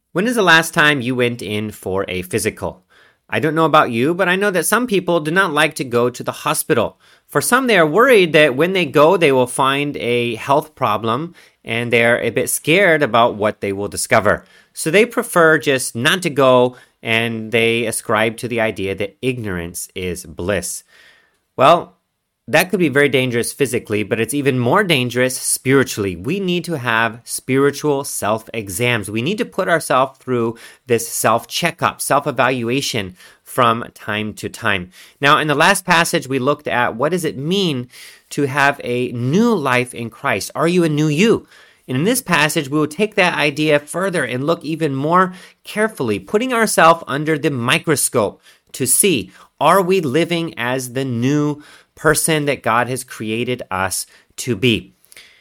When is the last time you went in for a physical? I don't know about you, but I know that some people do not like to go to the hospital. For some, they are worried that when they go, they will find a health problem and they're a bit scared about what they will discover. So they prefer just not to go, and they ascribe to the idea that ignorance is bliss. Well, that could be very dangerous physically, but it's even more dangerous spiritually. We need to have spiritual self-exams. We need to put ourselves through this self-checkup, self-evaluation from time to time. Now, in the last passage, we looked at what does it mean to have a new life in Christ? Are you a new you? And in this passage, we will take that idea further and look even more carefully, putting ourselves under the microscope to see, are we living as the new person that God has created us to be?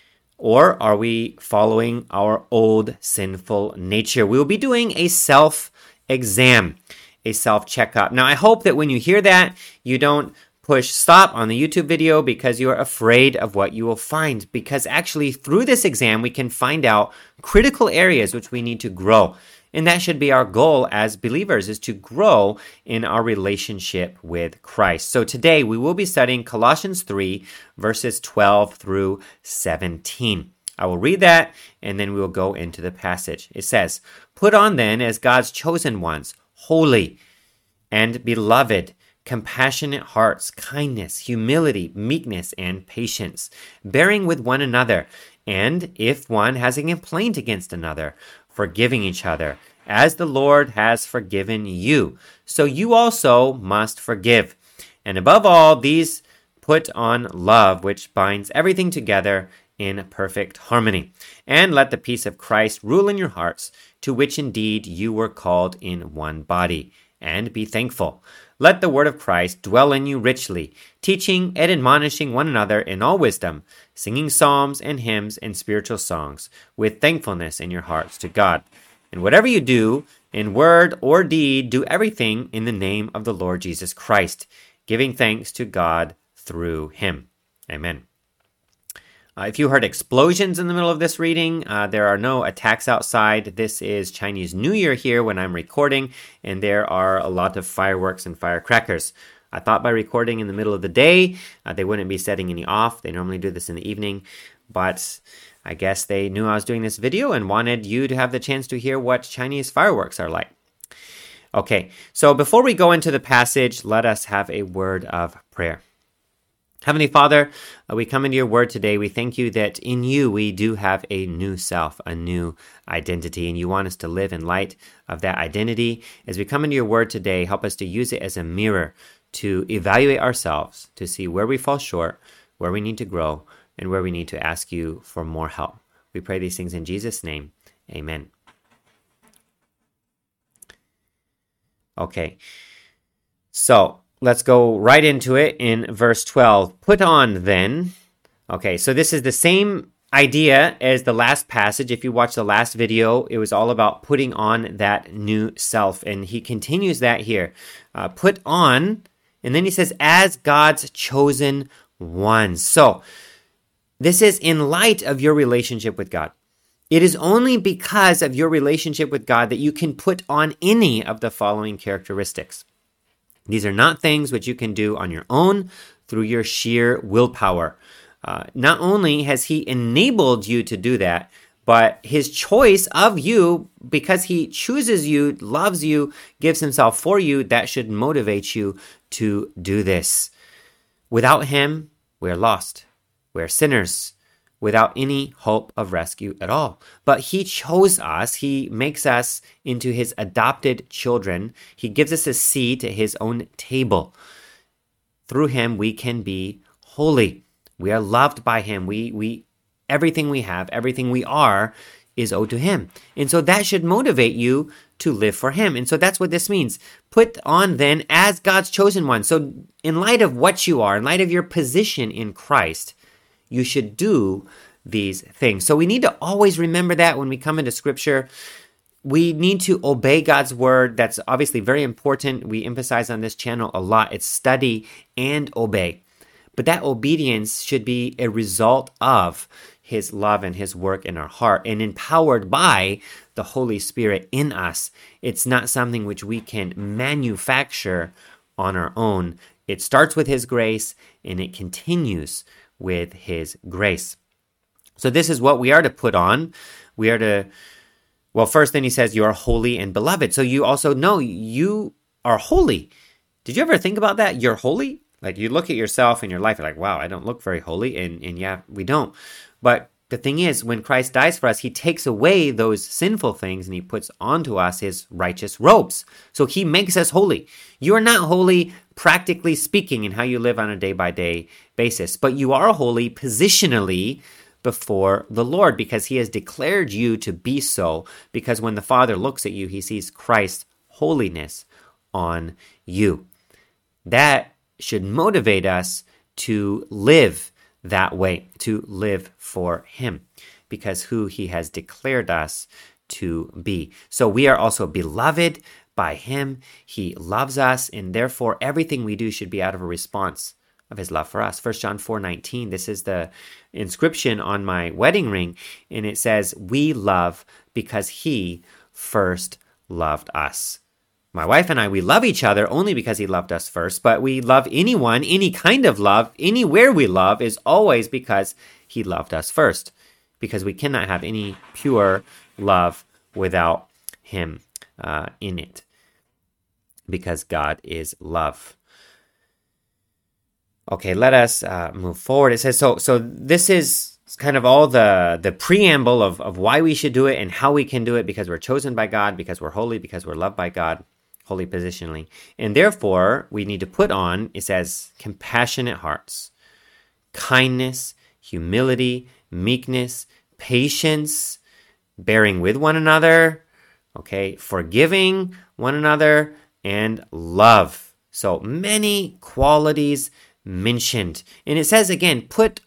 Or are we following our old sinful nature? We will be doing a self-exam, a self-checkup. Now, I hope that when you hear that, you don't push stop on the YouTube video because you are afraid of what you will find. Because actually, through this exam, we can find out critical areas which we need to grow. And that should be our goal as believers, is to grow in our relationship with Christ. So today we will be studying Colossians 3, verses 12 through 17. I will read that, and then we will go into the passage. It says, "Put on then as God's chosen ones, holy and beloved, compassionate hearts, kindness, humility, meekness, and patience, bearing with one another. And if one has a complaint against another, forgiving each other, as the Lord has forgiven you. So you also must forgive. And above all these, put on love, which binds everything together in perfect harmony. And let the peace of Christ rule in your hearts, to which indeed you were called in one body. And be thankful. Let the word of Christ dwell in you richly, teaching and admonishing one another in all wisdom, singing psalms and hymns and spiritual songs, with thankfulness in your hearts to God. And whatever you do, in word or deed, do everything in the name of the Lord Jesus Christ, giving thanks to God through him." Amen. If you heard explosions in the middle of this reading, there are no attacks outside. This is Chinese New Year here when I'm recording, and there are a lot of fireworks and firecrackers. I thought by recording in the middle of the day, they wouldn't be setting any off. They normally do this in the evening, but I guess they knew I was doing this video and wanted you to have the chance to hear what Chinese fireworks are like. Okay, so before we go into the passage, let us have a word of prayer. Heavenly Father, we come into your word today. We thank you that in you we do have a new self, a new identity, and you want us to live in light of that identity. As we come into your word today, help us to use it as a mirror to evaluate ourselves, to see where we fall short, where we need to grow, and where we need to ask you for more help. We pray these things in Jesus' name. Amen. Okay, so let's go right into it in verse 12. Put on then. Okay, so this is the same idea as the last passage. If you watch the last video, it was all about putting on that new self. And he continues that here. Put on, and then he says, as God's chosen ones. So this is in light of your relationship with God. It is only because of your relationship with God that you can put on any of the following characteristics. These are not things which you can do on your own through your sheer willpower. Not only has he enabled you to do that, but his choice of you, because he chooses you, loves you, gives himself for you, that should motivate you to do this. Without him, we're lost. We're sinners without any hope of rescue at all. But he chose us. He makes us into his adopted children. He gives us a seat at his own table. Through him, we can be holy. We are loved by him. We everything we have, everything we are is owed to him. And so that should motivate you to live for him. And so that's what this means. Put on then as God's chosen one. So in light of what you are, in light of your position in Christ, you should do these things. So we need to always remember that when we come into Scripture. We need to obey God's word. That's obviously very important. We emphasize on this channel a lot. It's study and obey. But that obedience should be a result of his love and his work in our heart and empowered by the Holy Spirit in us. It's not something which we can manufacture on our own. It starts with his grace and it continues with his grace. So this is what we are to put on. We are to, well, first then he says, you are holy and beloved. So you also know you are holy. Did you ever think about that? You're holy? Like you look at yourself in your life, you're like, wow, I don't look very holy. And yeah, we don't. But the thing is, when Christ dies for us, he takes away those sinful things and he puts onto us his righteous robes. So he makes us holy. You are not holy, practically speaking, in how you live on a day-by-day basis, but you are holy positionally before the Lord because he has declared you to be so, because when the Father looks at you, he sees Christ's holiness on you. That should motivate us to live that way, to live for him, because who he has declared us to be. So we are also beloved by him. He loves us, and therefore everything we do should be out of a response of his love for us. 1 John 4:19, this is the inscription on my wedding ring, and it says, we love because he first loved us. My wife and I, we love each other only because he loved us first, but we love anyone, any kind of love, anywhere we love is always because he loved us first, because we cannot have any pure love without him in it, because God is love. Okay, let us move forward. It says, so this is kind of all the preamble of why we should do it and how we can do it, because we're chosen by God, because we're holy, because we're loved by God, holy positionally. And therefore, we need to put on, it says, compassionate hearts, kindness, humility, meekness, patience, bearing with one another, okay, forgiving one another, and love. So many qualities mentioned. And it says again, put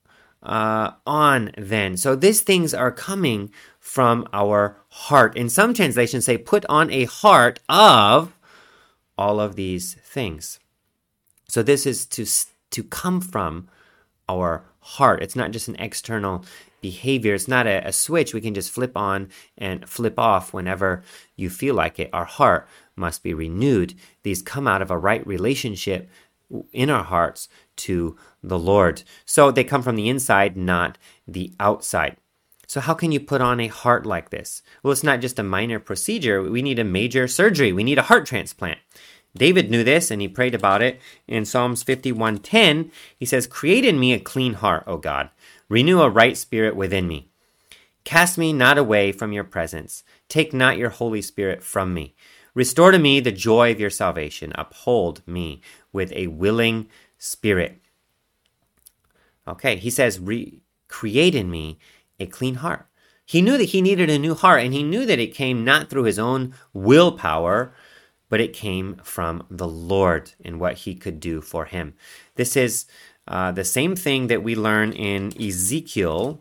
on then. So these things are coming from our heart. In some translations say, put on a heart of all of these things. So this is to come from our heart. It's not just an external behavior. It's not a switch we can just flip on and flip off whenever you feel like it. Our heart must be renewed. These come out of a right relationship in our hearts to the Lord. So they come from the inside, not the outside. So how can you put on a heart like this? Well, it's not just a minor procedure. We need a major surgery. We need a heart transplant. David knew this, and he prayed about it. In Psalms 51:10, he says, create in me a clean heart, O God. Renew a right spirit within me. Cast me not away from your presence. Take not your Holy Spirit from me. Restore to me the joy of your salvation. Uphold me with a willing spirit. Okay, he says, create in me a clean heart. He knew that he needed a new heart, and he knew that it came not through his own willpower, but it came from the Lord and what he could do for him. This is the same thing that we learn in Ezekiel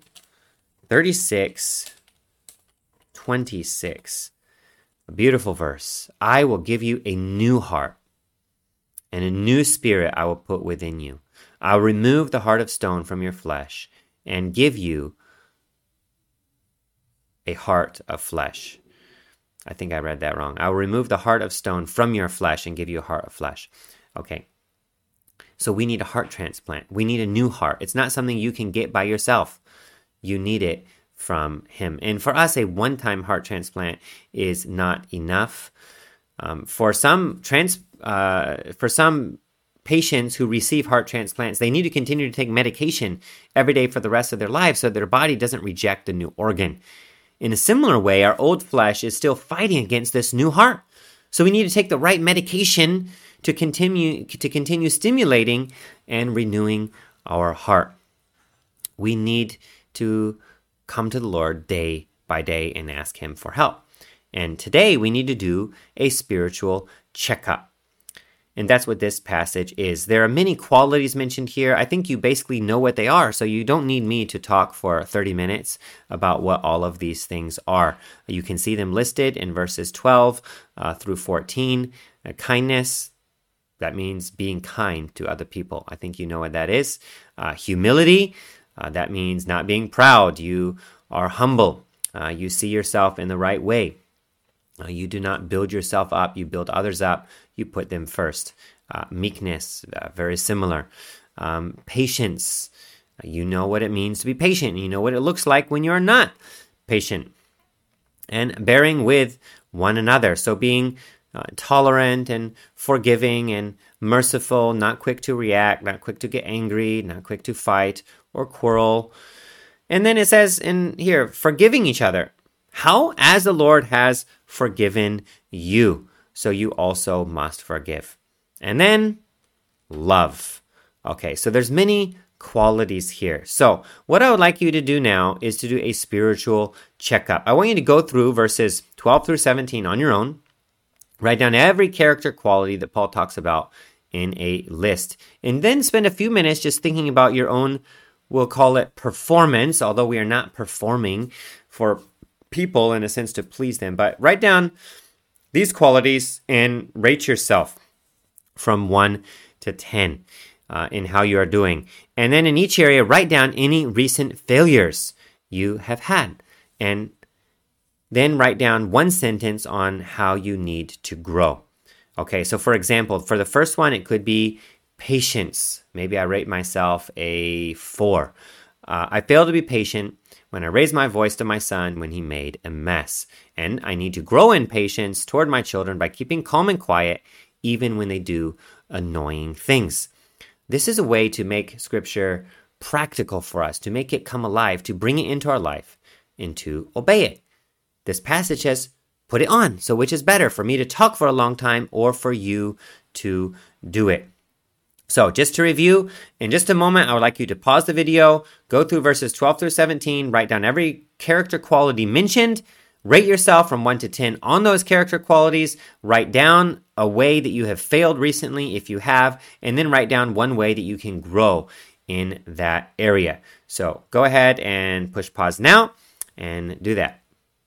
36:26. A beautiful verse. I will give you a new heart, and a new spirit I will put within you. I'll remove the heart of stone from your flesh and give you a heart of flesh. I think I read that wrong. I'll remove the heart of stone from your flesh and give you a heart of flesh. Okay. So we need a heart transplant. We need a new heart. It's not something you can get by yourself. You need it from him. And for us, a one-time heart transplant is not enough. For some patients who receive heart transplants, they need to continue to take medication every day for the rest of their lives so their body doesn't reject the new organ. In a similar way, our old flesh is still fighting against this new heart. So we need to take the right medication to continue stimulating and renewing our heart. We need to come to the Lord day by day and ask him for help. And today we need to do a spiritual checkup. And that's what this passage is. There are many qualities mentioned here. I think you basically know what they are, so you don't need me to talk for 30 minutes about what all of these things are. You can see them listed in verses 12 through 14. Kindness, that means being kind to other people. I think you know what that is. Humility, That means not being proud. You are humble. You see yourself in the right way. You do not build yourself up. You build others up. You put them first. Meekness, very similar. Patience. You know what it means to be patient. You know what it looks like when you're not patient. And bearing with one another. So being tolerant and forgiving and merciful, not quick to react, not quick to get angry, not quick to fight or quarrel. And then it says in here, forgiving each other. How? As the Lord has forgiven you, so you also must forgive. And then love. Okay, so there's many qualities here. So what I would like you to do now is to do a spiritual checkup. I want you to go through verses 12 through 17 on your own. Write down every character quality that Paul talks about in a list. And then spend a few minutes just thinking about your own, we'll call it performance, although we are not performing for people in a sense to please them. But write down these qualities and rate yourself from 1 to 10 in how you are doing. And then in each area, write down any recent failures you have had. And then write down one sentence on how you need to grow. Okay, so for example, for the first one, it could be patience. Maybe I rate myself a 4. I failed to be patient when I raised my voice to my son when he made a mess. And I need to grow in patience toward my children by keeping calm and quiet even when they do annoying things. This is a way to make Scripture practical for us, to make it come alive, to bring it into our life, and to obey it. This passage says, put it on. So which is better, for me to talk for a long time or for you to do it? So just to review, in just a moment, I would like you to pause the video, go through verses 12 through 17, write down every character quality mentioned, rate yourself from 1 to 10 on those character qualities, write down a way that you have failed recently if you have, and then write down one way that you can grow in that area. So go ahead and push pause now and do that.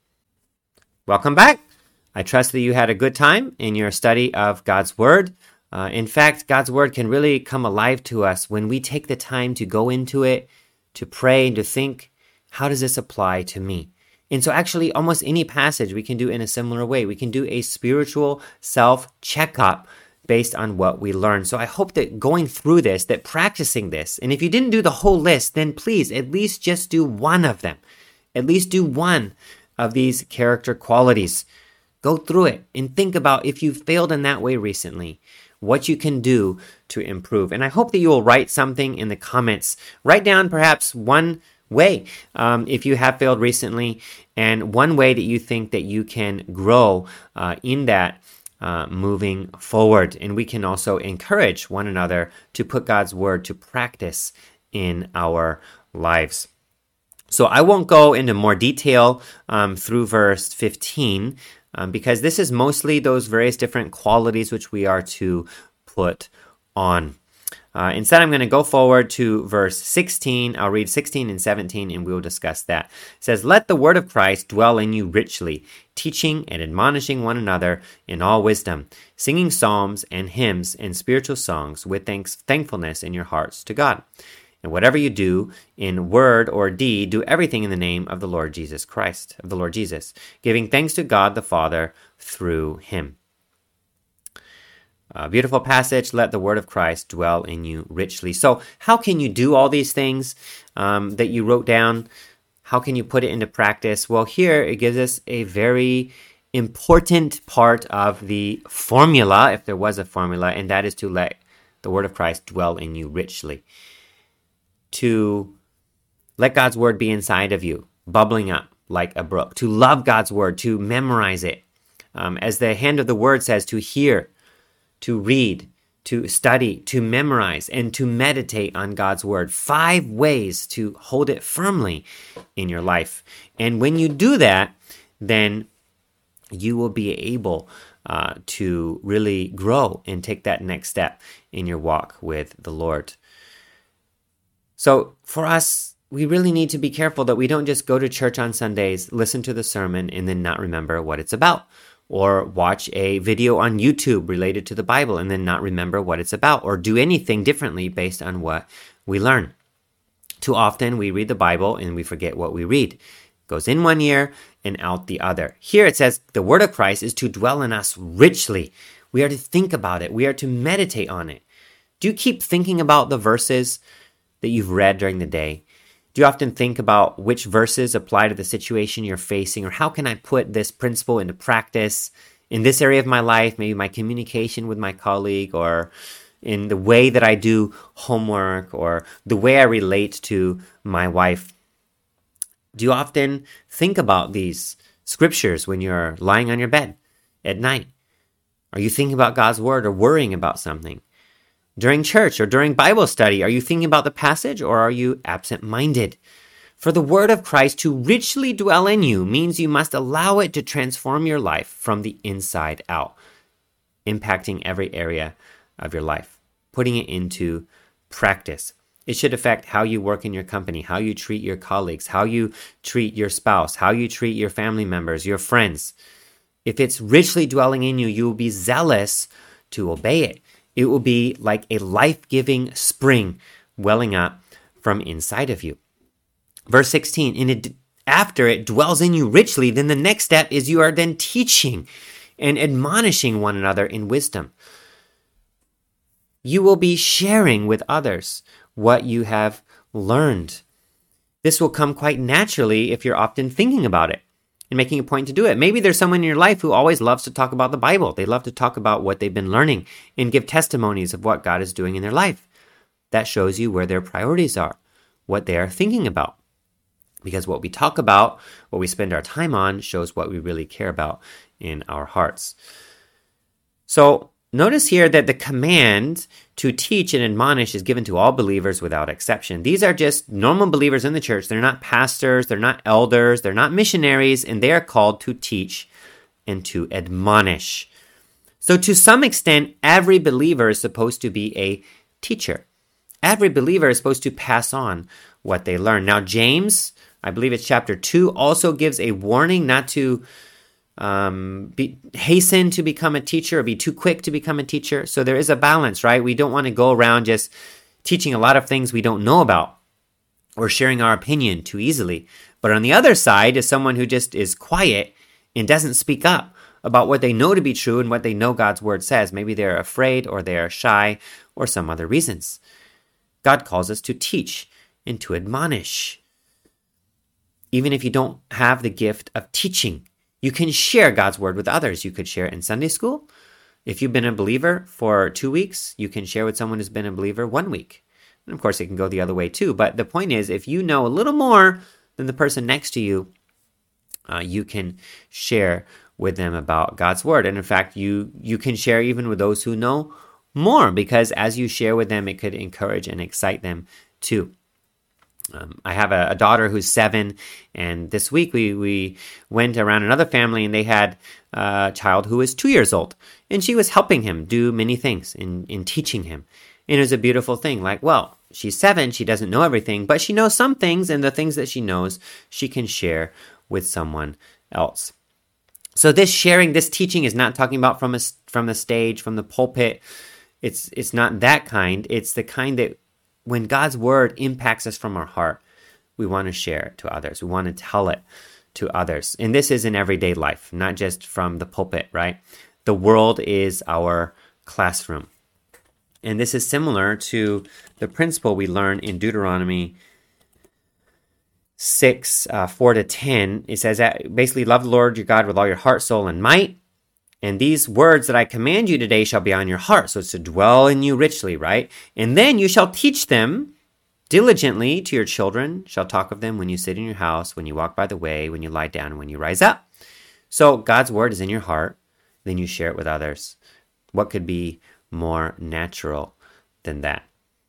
Welcome back. I trust that you had a good time in your study of God's Word. In fact, God's Word can really come alive to us when we take the time to go into it, to pray, and to think, how does this apply to me? And so actually, almost any passage we can do in a similar way. We can do a spiritual self-checkup based on what we learn. So I hope that going through this, that practicing this, and if you didn't do the whole list, then please at least just do one of them. At least do one of these character qualities. Go through it and think about if you've failed in that way recently, what you can do to improve. And I hope that you will write something in the comments. Write down perhaps one way if you have failed recently, and one way that you think that you can grow in that moving forward. And we can also encourage one another to put God's Word to practice in our lives. So I won't go into more detail through verse 15 because this is mostly those various different qualities which we are to put on. Instead, I'm going to go forward to verse 16. I'll read 16 and 17, and we'll discuss that. It says, "Let the word of Christ dwell in you richly, teaching and admonishing one another in all wisdom, singing psalms and hymns and spiritual songs with thankfulness in your hearts to God. And whatever you do, in word or deed, do everything in the name of the Lord Jesus Christ, of the Lord Jesus, giving thanks to God the Father through him." A beautiful passage. Let the word of Christ dwell in you richly. So how can you do all these things that you wrote down? How can you put it into practice? Well, here it gives us a very important part of the formula, if there was a formula, and that is to let the word of Christ dwell in you richly. To let God's word be inside of you, bubbling up like a brook. To love God's word, to memorize it. As the hand of the word says, to hear, to read, to study, to memorize, and to meditate on God's word. 5 ways to hold it firmly in your life. And when you do that, then you will be able to really grow and take that next step in your walk with the Lord. So for us, we really need to be careful that we don't just go to church on Sundays, listen to the sermon, and then not remember what it's about. Or watch a video on YouTube related to the Bible and then not remember what it's about, or do anything differently based on what we learn. Too often we read the Bible and we forget what we read. It goes in one ear and out the other. Here it says the word of Christ is to dwell in us richly. We are to think about it. We are to meditate on it. Do you keep thinking about the verses that you've read during the day? Do you often think about which verses apply to the situation you're facing, or how can I put this principle into practice in this area of my life, maybe my communication with my colleague, or in the way that I do homework, or the way I relate to my wife? Do you often think about these scriptures when you're lying on your bed at night? Are you thinking about God's word or worrying about something? During church or during Bible study, are you thinking about the passage, or are you absent-minded? For the word of Christ to richly dwell in you means you must allow it to transform your life from the inside out, impacting every area of your life, putting it into practice. It should affect how you work in your company, how you treat your colleagues, how you treat your spouse, how you treat your family members, your friends. If it's richly dwelling in you, you will be zealous to obey it. It will be like a life-giving spring welling up from inside of you. Verse 16, after it dwells in you richly, then the next step is you are then teaching and admonishing one another in wisdom. You will be sharing with others what you have learned. This will come quite naturally if you're often thinking about it and making a point to do it. Maybe there's someone in your life who always loves to talk about the Bible. They love to talk about what they've been learning and give testimonies of what God is doing in their life. That shows you where their priorities are, what they are thinking about. Because what we talk about, what we spend our time on, shows what we really care about in our hearts. So notice here that the command to teach and admonish is given to all believers without exception. These are just normal believers in the church. They're not pastors, they're not elders, they're not missionaries, and they are called to teach and to admonish. So to some extent, every believer is supposed to be a teacher. Every believer is supposed to pass on what they learn. Now, James, I believe it's chapter 2, also gives a warning not to hasten to become a teacher or be too quick to become a teacher. So there is a balance, right? We don't want to go around just teaching a lot of things we don't know about or sharing our opinion too easily. But on the other side is someone who just is quiet and doesn't speak up about what they know to be true and what they know God's word says. Maybe they're afraid or they're shy or some other reasons. God calls us to teach and to admonish. Even if you don't have the gift of teaching, you can share God's word with others. You could share it in Sunday school. If you've been a believer for 2 weeks, you can share with someone who's been a believer 1 week. And of course, it can go the other way too. But the point is, if you know a little more than the person next to you, you can share with them about God's word. And in fact, you can share even with those who know more, because as you share with them, it could encourage and excite them too. I have a daughter who's 7, and this week we went around another family, and they had a child who was 2 years old, and she was helping him do many things in teaching him. And it was a beautiful thing. Like, well, she's 7, she doesn't know everything, but she knows some things, and the things that she knows, she can share with someone else. So this sharing, this teaching is not talking about from the stage, from the pulpit. It's not that kind. It's the kind that when God's word impacts us from our heart, we want to share it to others. We want to tell it to others. And this is in everyday life, not just from the pulpit, right? The world is our classroom. And this is similar to the principle we learn in Deuteronomy 6, 4-10. It says that basically, love the Lord your God with all your heart, soul, and might. And these words that I command you today shall be on your heart. So it's to dwell in you richly, right? And then you shall teach them diligently to your children, shall talk of them when you sit in your house, when you walk by the way, when you lie down, and when you rise up. So God's word is in your heart. Then you share it with others. What could be more natural than that?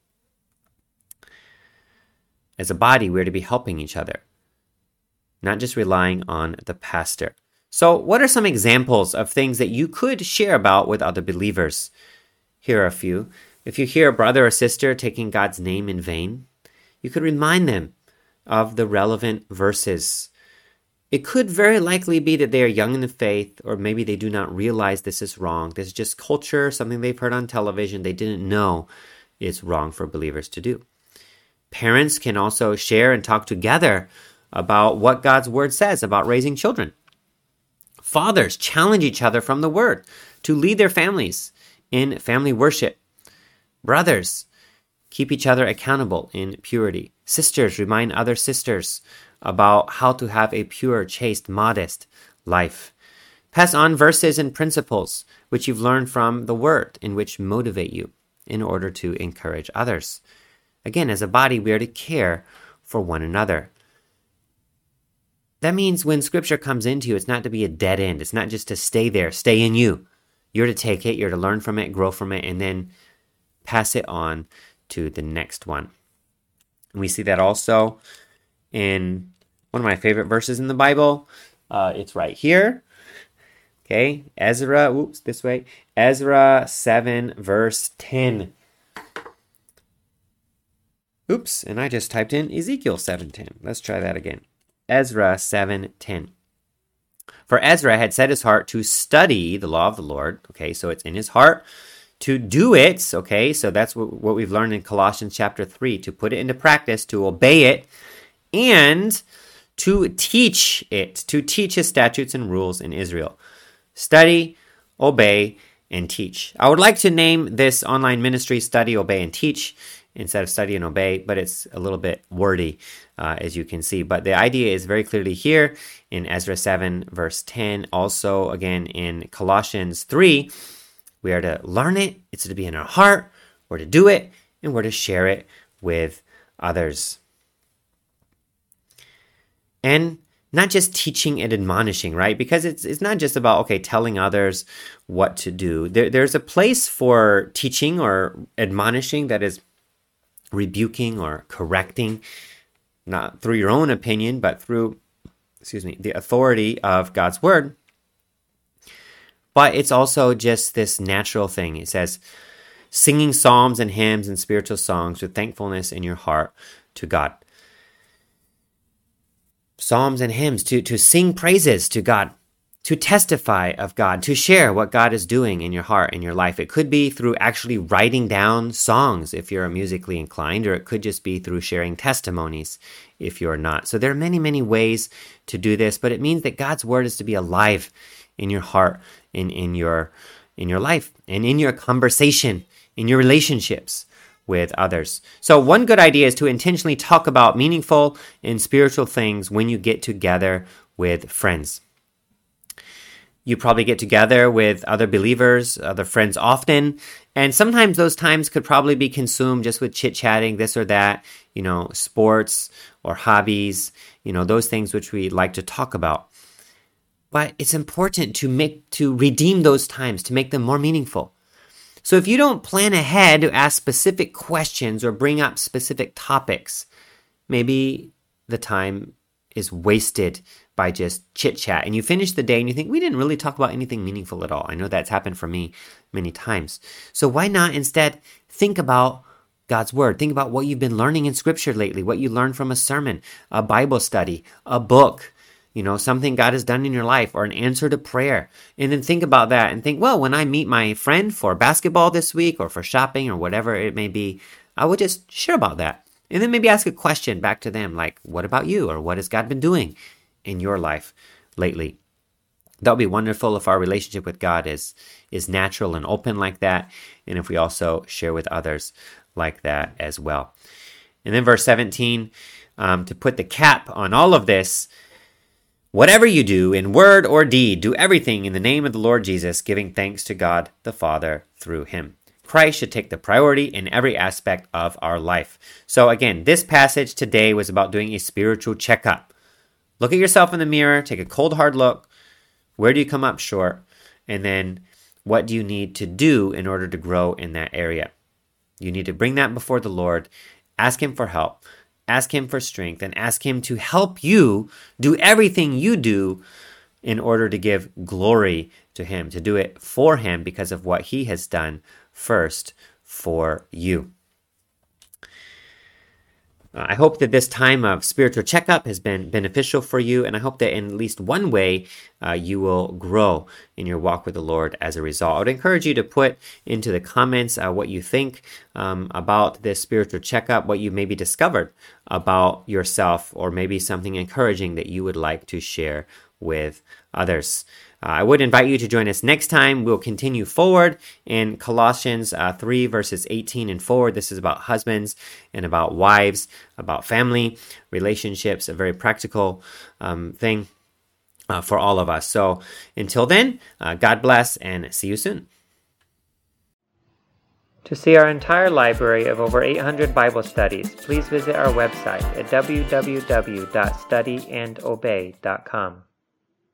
As a body, we're to be helping each other, not just relying on the pastor. So what are some examples of things that you could share about with other believers? Here are a few. If you hear a brother or sister taking God's name in vain, you could remind them of the relevant verses. It could very likely be that they are young in the faith, or maybe they do not realize this is wrong. This is just culture, something they've heard on television they didn't know is wrong for believers to do. Parents can also share and talk together about what God's word says about raising children. Fathers challenge each other from the word to lead their families in family worship. Brothers keep each other accountable in purity. Sisters remind other sisters about how to have a pure, chaste, modest life. Pass on verses and principles which you've learned from the word and which motivate you in order to encourage others. Again, as a body, we are to care for one another. That means when scripture comes into you, it's not to be a dead end. It's not just to stay there, stay in you. You're to take it, you're to learn from it, grow from it, and then pass it on to the next one. And we see that also in one of my favorite verses in the Bible. It's right here. Okay, Ezra 7, verse 10. Oops, and I just typed in Ezekiel 7:10. Let's try that again. Ezra 7:10. For Ezra had set his heart to study the law of the Lord. Okay, so it's in his heart to do it. Okay, so that's what we've learned in Colossians chapter 3, to put it into practice, to obey it, and to teach it, to teach his statutes and rules in Israel. Study, obey, and teach. I would like to name this online ministry Study, Obey, and Teach instead of Study and Obey, but it's a little bit wordy, as you can see. But the idea is very clearly here in Ezra 7, verse 10. Also, again, in Colossians 3, we are to learn it. It's to be in our heart. We're to do it, and we're to share it with others. And not just teaching and admonishing, right? Because it's not just about, telling others what to do. There's a place for teaching or admonishing that is rebuking or correcting, not through your own opinion, but through, the authority of God's word. But it's also just this natural thing. It says, singing psalms and hymns and spiritual songs with thankfulness in your heart to God. Psalms and hymns, to sing praises to God, to testify of God, to share what God is doing in your heart, in your life. It could be through actually writing down songs if you're musically inclined, or it could just be through sharing testimonies if you're not. So there are many, many ways to do this, but it means that God's word is to be alive in your heart, in your life, and in your conversation, in your relationships with others. So one good idea is to intentionally talk about meaningful and spiritual things when you get together with friends. You probably get together with other believers, other friends often, and sometimes those times could probably be consumed just with chit-chatting, this or that, sports or hobbies, those things which we like to talk about. But it's important to redeem those times, to make them more meaningful. So if you don't plan ahead to ask specific questions or bring up specific topics, maybe the time is wasted by just chit-chat. And you finish the day and you think, we didn't really talk about anything meaningful at all. I know that's happened for me many times. So why not instead think about God's word? Think about what you've been learning in scripture lately, what you learned from a sermon, a Bible study, a book, something God has done in your life, or an answer to prayer. And then think about that and think, well, when I meet my friend for basketball this week or for shopping or whatever it may be, I would just share about that. And then maybe ask a question back to them like, what about you? Or what has God been doing in your life lately? That would be wonderful if our relationship with God is natural and open like that. And if we also share with others like that as well. And then verse 17, to put the cap on all of this, whatever you do in word or deed, do everything in the name of the Lord Jesus, giving thanks to God the Father through him. Christ should take the priority in every aspect of our life. So again, this passage today was about doing a spiritual checkup. Look at yourself in the mirror, take a cold, hard look. Where do you come up short? And then what do you need to do in order to grow in that area? You need to bring that before the Lord, ask him for help. Ask him for strength, and ask him to help you do everything you do in order to give glory to him, to do it for him because of what he has done first for you. I hope that this time of spiritual checkup has been beneficial for you, and I hope that in at least one way you will grow in your walk with the Lord as a result. I would encourage you to put into the comments what you think about this spiritual checkup, what you maybe discovered about yourself, or maybe something encouraging that you would like to share with others. I would invite you to join us next time. We'll continue forward in Colossians 3 verses 18 and forward. This is about husbands and about wives, about family, relationships, a very practical thing for all of us. So until then, God bless and see you soon. To see our entire library of over 800 Bible studies, please visit our website at www.studyandobey.com.